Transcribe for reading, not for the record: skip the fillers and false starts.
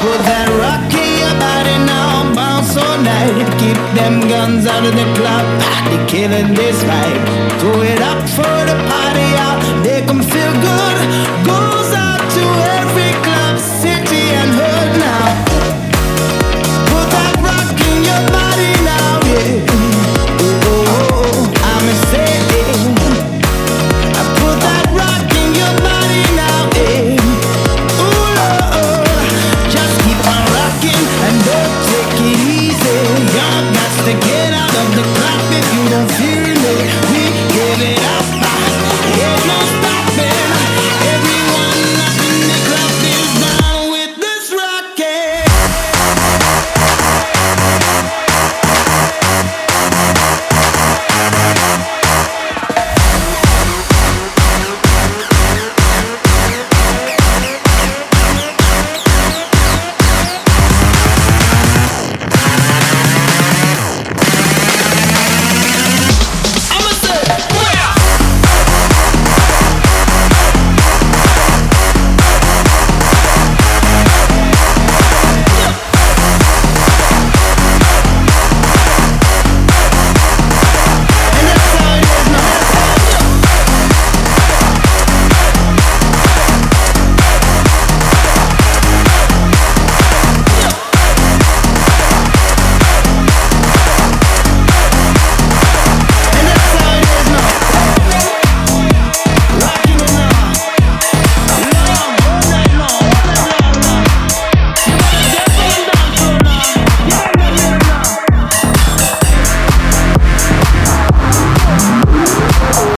Put that rock in your body now, bounce all night. Keep them guns out of the club, party killing this vibe. Throw